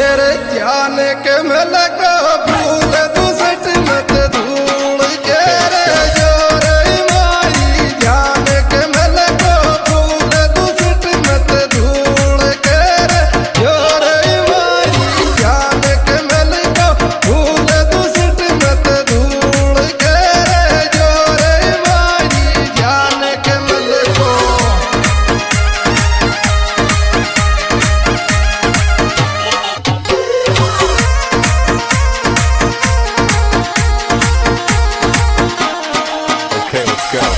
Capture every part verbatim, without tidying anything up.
तेरे जान के मिल को भूल दुसट मत धूल के रे जोरे माई जान के मिल को भूल दुसट मत धूल के रे जोरे माई जान के मिल को भूल दुसट मत धूल के रे जोरे माई जान के मिल को Okay, let's go.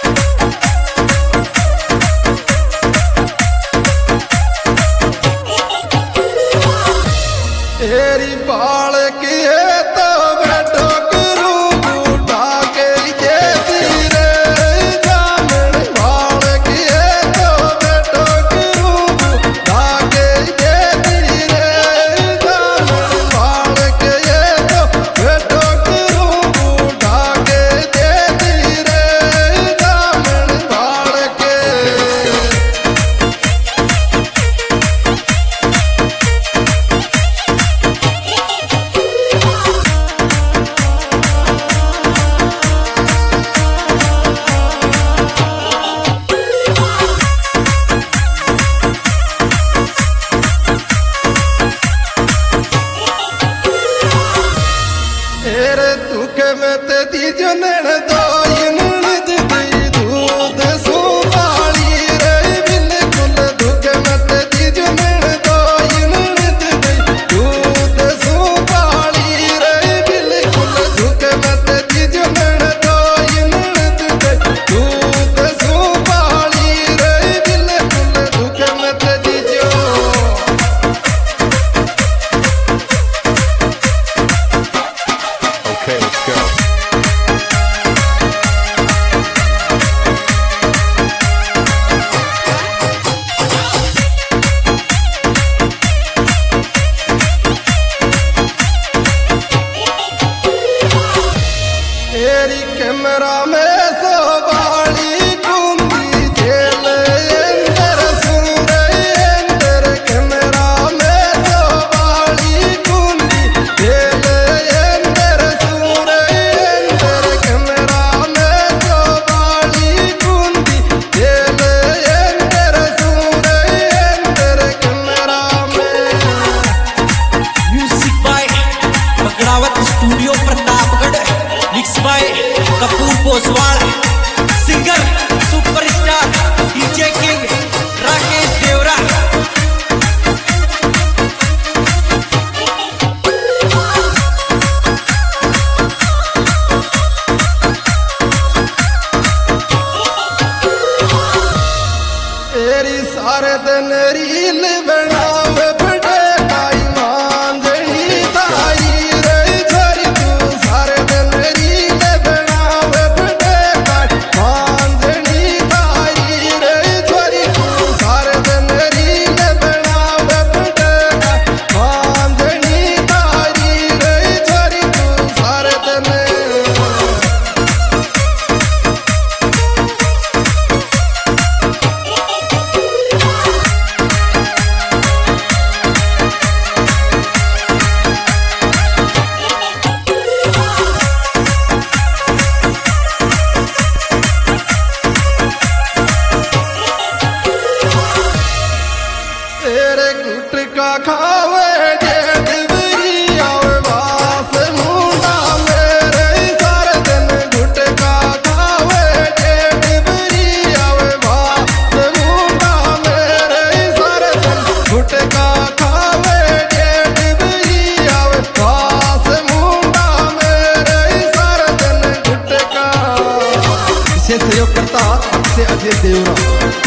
तेरी बाल की है तो बैठो करूँ बूढ़ा के ये धीरे जामन बाल की है तो बैठो करूँ बूढ़ा के ये धीरे जामन बाल के ये तो बैठो करूँ बूढ़ा के ये धीरे जामन बाल के तेरे दुख में ते दी जनन दो इनन दी दूध सुपाली रे बिल्कुल दुख में ते दी जनन दो इनन दी दूध सुपाली रे बिल्कुल दुख में ते दी जनन दो इनन दी दूध सुपाली रे बिल्कुल दुख में ते दी जो Okay, let's go. तेरी कैमरा में सोबाली कुंदी जेल अंदर सुन रही अंदर कैमरा में सोबाली कुंदी जेल अंदर सुन रही अंदर कैमरा में सोबाली कुंदी जेल अंदर सुन रही अंदर कैमरा में music by Bagdawat studio Pratapgarh, mix by Kapoor Poswal, singer superstar DJ king Rakesh Devra. तेरी सारे दिन रील बनावे बड़े काई मांगनी ताई रे झरी तू सारे दिन रील बनावे बड़े काई मांगनी ताई रे झरी तू सारे दिन रील बनावे बड़े काई मांगनी ताई रे झरी तू सारे दिन तेरे गुटका खावे जे डिबरी आवे वास मुंडा मेरे सारे दिन गुटका खावे जे डिबरी आवे वास मुंडा मेरे सारे दिन गुटका खावे जे डिबरी आवे वास मुंडा मेरे सारे दिन गुटका। इसे सहयोग करता आपसे अजय देवरा।